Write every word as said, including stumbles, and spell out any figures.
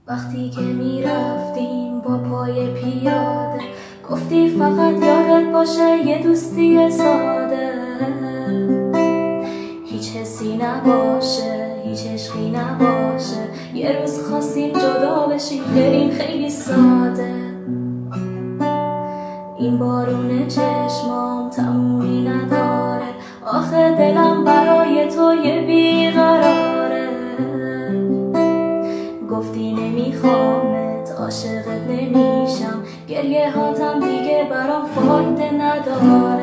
وقتی که میرفتیم با پای پیاده، گفتی فقط یادت باشه یه دوستی ساده، هیچ حسی نباشه، هیچ عشقی نباشه، یه روز خواستیم جدا بشیم، بریم خیلی ساده. این بارون چشمام تمومی نداره، آخه دلم برای تو یه بیقراره. گفتی نمیخوامت، عاشقت نمیشم، گریه هاتم دیگه برام فایده نداره.